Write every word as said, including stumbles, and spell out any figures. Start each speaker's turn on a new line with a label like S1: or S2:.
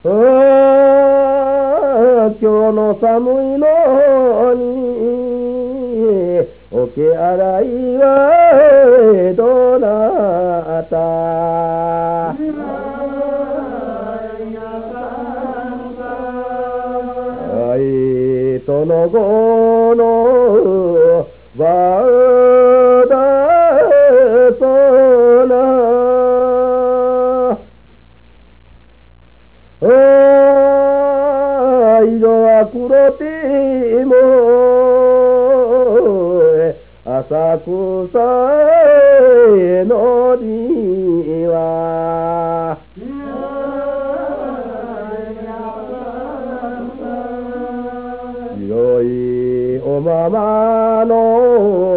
S1: 今日の寒いのにお手洗いはどなたはいその後のわだそな色は黒ても浅草へのりは白いおままの